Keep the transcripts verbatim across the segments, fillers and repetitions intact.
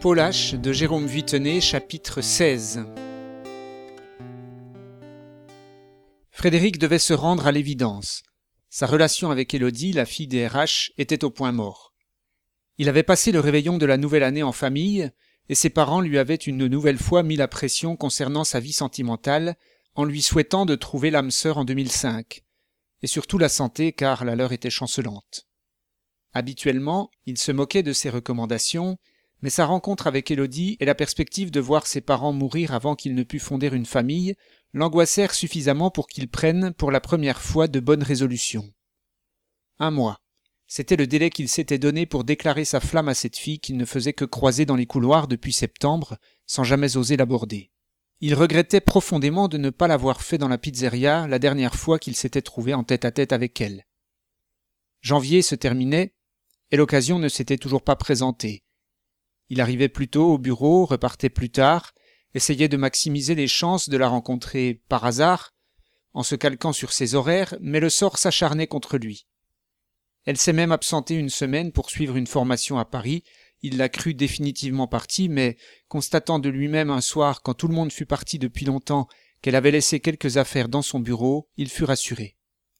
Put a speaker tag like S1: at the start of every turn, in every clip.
S1: Paul H. de Jérôme Vuittenet, chapitre seize. Frédéric devait se rendre à l'évidence. Sa relation avec Élodie, la fille des R H, était au point mort. Il avait passé le réveillon de la nouvelle année en famille, et ses parents lui avaient une nouvelle fois mis la pression concernant sa vie sentimentale, en lui souhaitant de trouver l'âme sœur en deux mille cinq, et surtout la santé car la leur était chancelante. Habituellement, il se moquait de ses recommandations, mais sa rencontre avec Élodie et la perspective de voir ses parents mourir avant qu'il ne pût fonder une famille l'angoissèrent suffisamment pour qu'il prenne, pour la première fois, de bonnes résolutions. Un mois. C'était le délai qu'il s'était donné pour déclarer sa flamme à cette fille qu'il ne faisait que croiser dans les couloirs depuis septembre, sans jamais oser l'aborder. Il regrettait profondément de ne pas l'avoir fait dans la pizzeria la dernière fois qu'il s'était trouvé en tête-à-tête avec elle. Janvier se terminait, et l'occasion ne s'était toujours pas présentée. Il arrivait plus tôt au bureau, repartait plus tard, essayait de maximiser les chances de la rencontrer par hasard, en se calquant sur ses horaires, mais le sort s'acharnait contre lui. Elle s'est même absentée une semaine pour suivre une formation à Paris. Il l'a cru définitivement partie, mais constatant de lui-même un soir, quand tout le monde fut parti depuis longtemps, qu'elle avait laissé quelques affaires dans son bureau, il fut rassuré.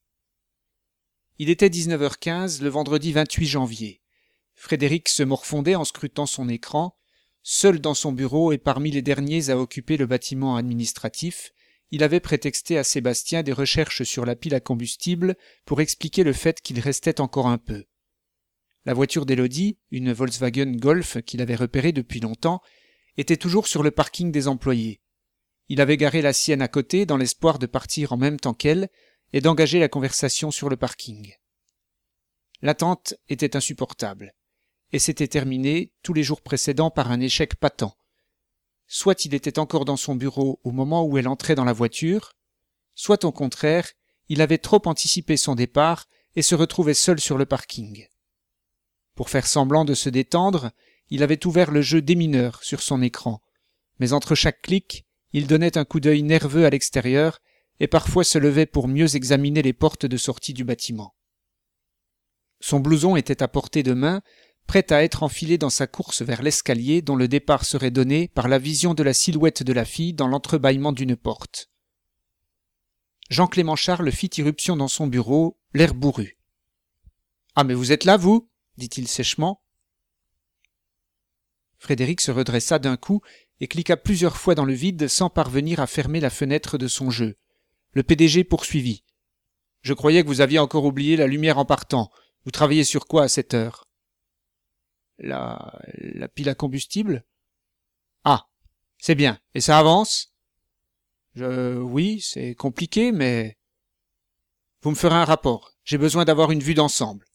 S1: Il était dix-neuf heures quinze le vendredi vingt-huit janvier. Frédéric se morfondait en scrutant son écran. Seul dans son bureau et parmi les derniers à occuper le bâtiment administratif, il avait prétexté à Sébastien des recherches sur la pile à combustible pour expliquer le fait qu'il restait encore un peu. La voiture d'Élodie, une Volkswagen Golf qu'il avait repérée depuis longtemps, était toujours sur le parking des employés. Il avait garé la sienne à côté dans l'espoir de partir en même temps qu'elle et d'engager la conversation sur le parking. L'attente était insupportable, et s'était terminée tous les jours précédents par un échec patent. Soit il était encore dans son bureau au moment où elle entrait dans la voiture, soit au contraire, il avait trop anticipé son départ et se retrouvait seul sur le parking. Pour faire semblant de se détendre, il avait ouvert le jeu démineur sur son écran, mais entre chaque clic, il donnait un coup d'œil nerveux à l'extérieur et parfois se levait pour mieux examiner les portes de sortie du bâtiment. Son blouson était à portée de main, prêt à être enfilé dans sa course vers l'escalier dont le départ serait donné par la vision de la silhouette de la fille dans l'entrebâillement d'une porte. Jean-Clément Charles fit irruption dans son bureau, l'air bourru. « Ah, mais vous êtes là, vous » dit-il sèchement. Frédéric se redressa d'un coup et cliqua plusieurs fois dans le vide sans parvenir à fermer la fenêtre de son jeu. Le P D G poursuivit. « Je croyais que vous aviez encore oublié la lumière en partant. Vous travaillez sur quoi à cette heure ?» La... la pile à combustible ? Ah, c'est bien. Et ça avance ? Je... Oui, c'est compliqué, mais... Vous me ferez un rapport. J'ai besoin d'avoir une vue d'ensemble.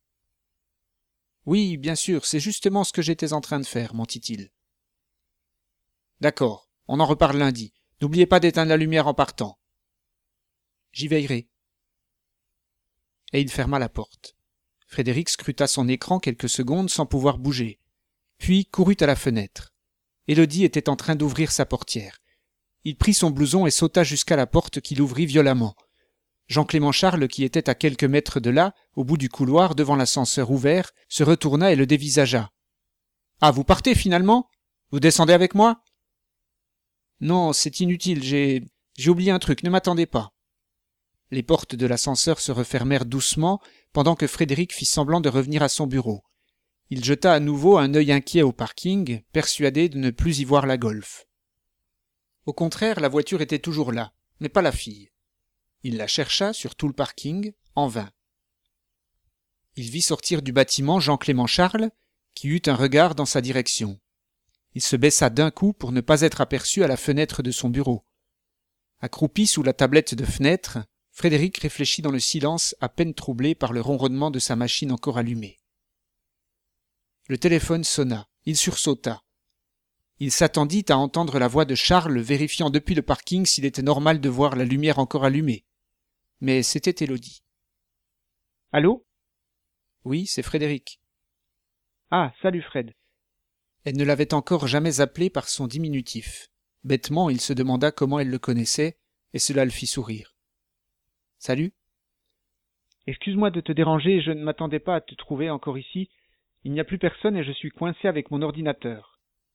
S1: Oui, bien sûr, c'est justement ce que j'étais en train de faire, mentit-il. D'accord, on en reparle lundi. N'oubliez pas d'éteindre la lumière en partant. J'y veillerai. Et il ferma la porte. Frédéric scruta son écran quelques secondes sans pouvoir bouger, puis courut à la fenêtre. Élodie était en train d'ouvrir sa portière. Il prit son blouson et sauta jusqu'à la porte qu'il ouvrit violemment. Jean-Clément Charles, qui était à quelques mètres de là, au bout du couloir, devant l'ascenseur ouvert, se retourna et le dévisagea. « Ah, vous partez finalement ? Vous descendez avec moi ?»« Non, c'est inutile, j'ai... j'ai oublié un truc, ne m'attendez pas. » Les portes de l'ascenseur se refermèrent doucement, pendant que Frédéric fit semblant de revenir à son bureau. Il jeta à nouveau un œil inquiet au parking, persuadé de ne plus y voir la Golf. Au contraire, la voiture était toujours là, mais pas la fille. Il la chercha sur tout le parking, en vain. Il vit sortir du bâtiment Jean-Clément Charles, qui eut un regard dans sa direction. Il se baissa d'un coup pour ne pas être aperçu à la fenêtre de son bureau. Accroupi sous la tablette de fenêtre, Frédéric réfléchit dans le silence à peine troublé par le ronronnement de sa machine encore allumée. Le téléphone sonna. Il sursauta. Il s'attendit à entendre la voix de Charles vérifiant depuis le parking s'il était normal de voir la lumière encore allumée. Mais c'était Élodie. « Allô ? » ?»« Oui, c'est Frédéric. »« Ah, salut Fred. » Elle ne l'avait encore jamais appelé par son diminutif. Bêtement, il se demanda comment elle le connaissait, et cela le fit sourire. Salut. Excuse-moi de te déranger, je ne m'attendais pas à te trouver encore ici. Il n'y a plus personne et je suis coincé avec mon ordinateur.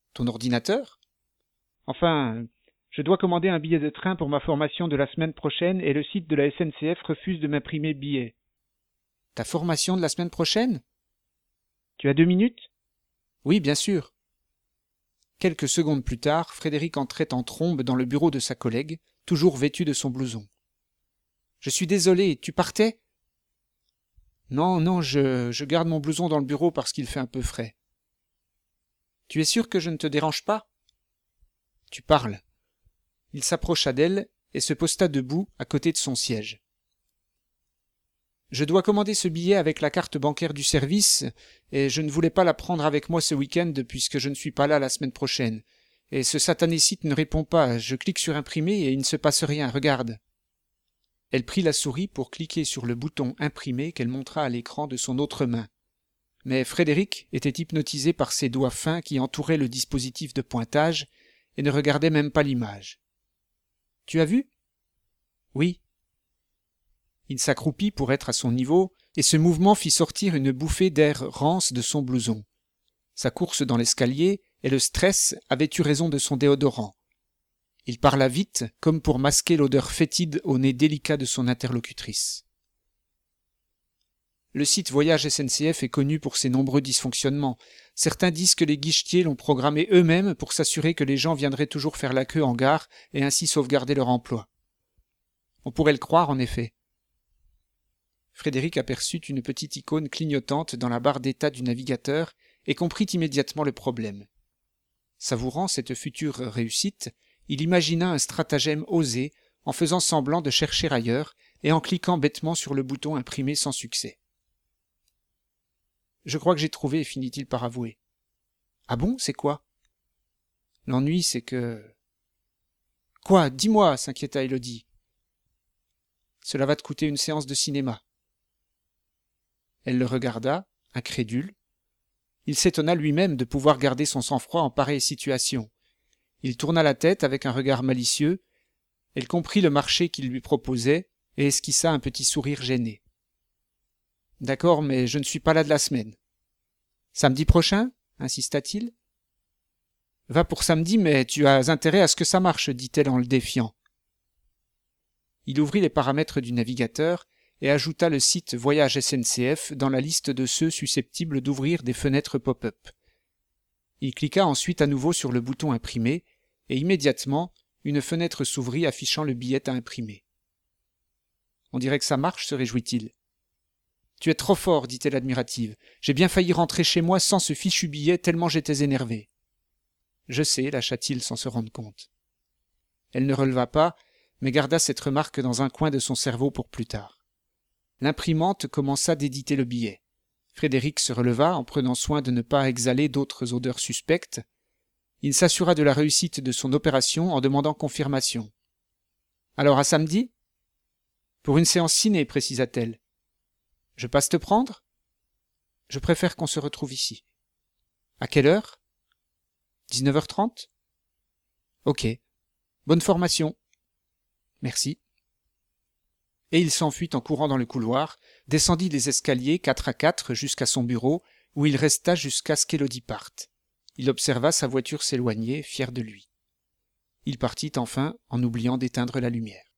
S1: Ton ordinateur? Enfin, je dois commander un billet de train pour ma formation de la semaine prochaine et le site de la S N C F refuse de m'imprimer billet. Ta formation de la semaine prochaine? Tu as deux minutes? Oui, bien sûr. Quelques secondes plus tard, Frédéric entrait en trombe dans le bureau de sa collègue, toujours vêtu de son blouson. « Je suis désolé, tu partais ?»« Non, non, je, je garde mon blouson dans le bureau parce qu'il fait un peu frais. »« Tu es sûr que je ne te dérange pas ?»« Tu parles. » Il s'approcha d'elle et se posta debout à côté de son siège. « Je dois commander ce billet avec la carte bancaire du service et je ne voulais pas la prendre avec moi ce week-end puisque je ne suis pas là la semaine prochaine. Et ce satané site ne répond pas, je clique sur imprimer et il ne se passe rien, regarde. » Elle prit la souris pour cliquer sur le bouton imprimer qu'elle montra à l'écran de son autre main. Mais Frédéric était hypnotisé par ses doigts fins qui entouraient le dispositif de pointage et ne regardait même pas l'image. « Tu as vu ?»« Oui. » Il s'accroupit pour être à son niveau, et ce mouvement fit sortir une bouffée d'air rance de son blouson. Sa course dans l'escalier et le stress avaient eu raison de son déodorant. Il parla vite, comme pour masquer l'odeur fétide au nez délicat de son interlocutrice. Le site Voyage S N C F est connu pour ses nombreux dysfonctionnements. Certains disent que les guichetiers l'ont programmé eux-mêmes pour s'assurer que les gens viendraient toujours faire la queue en gare et ainsi sauvegarder leur emploi. On pourrait le croire, en effet. Frédéric aperçut une petite icône clignotante dans la barre d'état du navigateur et comprit immédiatement le problème. Savourant cette future réussite, il imagina un stratagème osé en faisant semblant de chercher ailleurs et en cliquant bêtement sur le bouton imprimer sans succès. « Je crois que j'ai trouvé, finit-il par avouer. »« Ah bon, c'est quoi ?»« L'ennui, c'est que... »« Quoi, dis-moi, s'inquiéta Élodie. »« Cela va te coûter une séance de cinéma. » Elle le regarda, incrédule. Il s'étonna lui-même de pouvoir garder son sang-froid en pareille situation. Il tourna la tête avec un regard malicieux. Elle comprit le marché qu'il lui proposait et esquissa un petit sourire gêné. « D'accord, mais je ne suis pas là de la semaine. »« Samedi prochain ?» insista-t-il. « Va pour samedi, mais tu as intérêt à ce que ça marche, dit-elle en le défiant. » Il ouvrit les paramètres du navigateur et ajouta le site Voyage S N C F dans la liste de ceux susceptibles d'ouvrir des fenêtres pop-up. Il cliqua ensuite à nouveau sur le bouton imprimer et immédiatement, une fenêtre s'ouvrit affichant le billet à imprimer. « On dirait que ça marche, se réjouit-il. »« Tu es trop fort, dit-elle admirative. J'ai bien failli rentrer chez moi sans ce fichu billet tellement j'étais énervé. »« Je sais, lâcha-t-il sans se rendre compte. » Elle ne releva pas, mais garda cette remarque dans un coin de son cerveau pour plus tard. L'imprimante commença d'éditer le billet. Frédéric se releva en prenant soin de ne pas exhaler d'autres odeurs suspectes. Il s'assura de la réussite de son opération en demandant confirmation. « Alors à samedi ?»« Pour une séance ciné, précisa-t-elle. »« Je passe te prendre ?»« Je préfère qu'on se retrouve ici. »« À quelle heure ?»« dix-neuf heures trente ?»« Ok. Bonne formation. »« Merci. » Et il s'enfuit en courant dans le couloir, descendit les escaliers quatre à quatre jusqu'à son bureau, où il resta jusqu'à ce qu'Élodie parte. Il observa sa voiture s'éloigner, fier de lui. Il partit enfin en oubliant d'éteindre la lumière.